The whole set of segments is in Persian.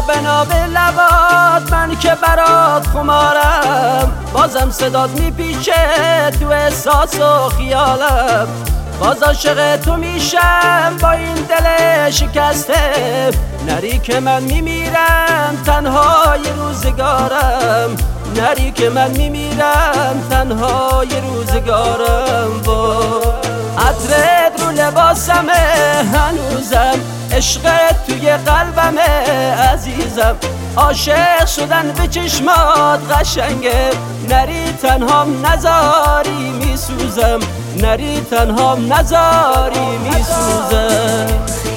شراب ناب لبات من که برات خمارم، بازم صدات میپیچه تو احساس و خیالم. باز عاشق تو میشم با این دل شکسته، نری که من میمیرم تنهای روزگارم، نری که من میمیرم تنهای روزگارم. با عطرت رو لباسمه هنوزم، عشقت توی قلبمه عزیزم. عاشق شدن به چشمات قشنگه، نری تنهام نزاری میسوزم، نری تنهام نزاری میسوزم.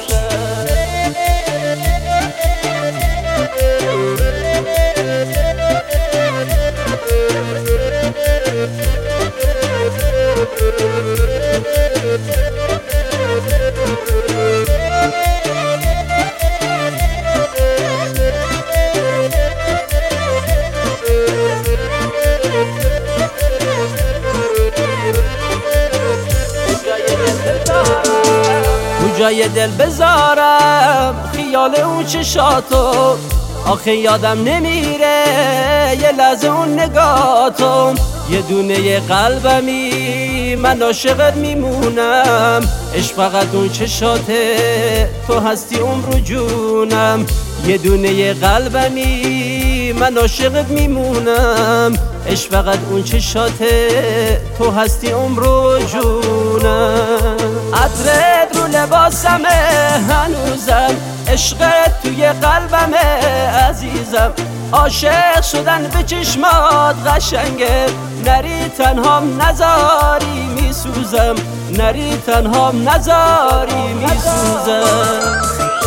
جای دل بذارم خیال اون چشاتو، آخه یادم نمیره یه لحظه اون نگاتو. یه دونه قلبمی من عاشقت میمونم، عشق فقط اون چشاته تو هستی عمر و جونم. یه دونه قلبمی من عاشقت میمونم، عشق فقط اون چشاته تو هستی عمر و جونم. عطرت رو لباسمه هنوزم، عشقت توی قلبمه عزیزم. عاشق شدن به چشمات قشنگه، نری تنهام نزاری میسوزم، نری تنهام نزاری میسوزم.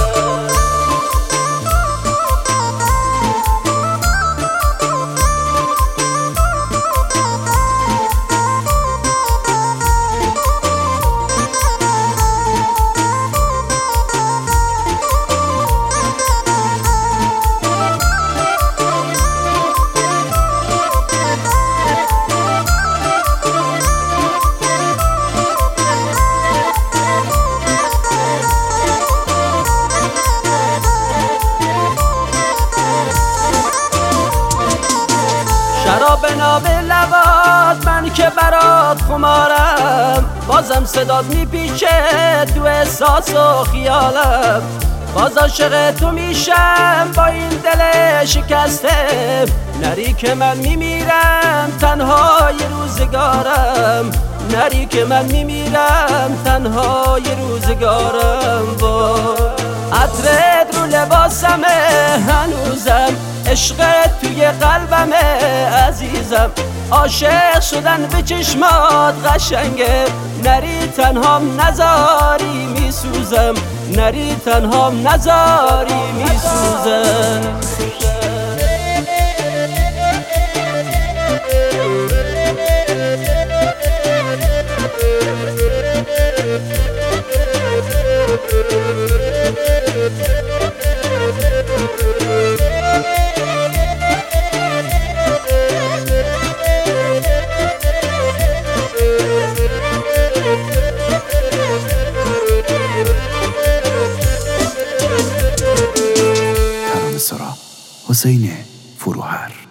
شراب ناب لبات من که برات خمارم، بازم صدات میپیچه تو احساس و خیالم. باز عاشق تو میشم با این دل شکسته، نری که من میمیرم تنهای روزگارم، نری که من میمیرم تنهای روزگارم. با عطرت رو لباسمه هنوزم، عشقت توی قلبمه عزیزم. عاشق شدن به چشمات قشنگه، نری تنهام نزاری میسوزم، نری تنهام نزاری میسوزم. حسین فروهر.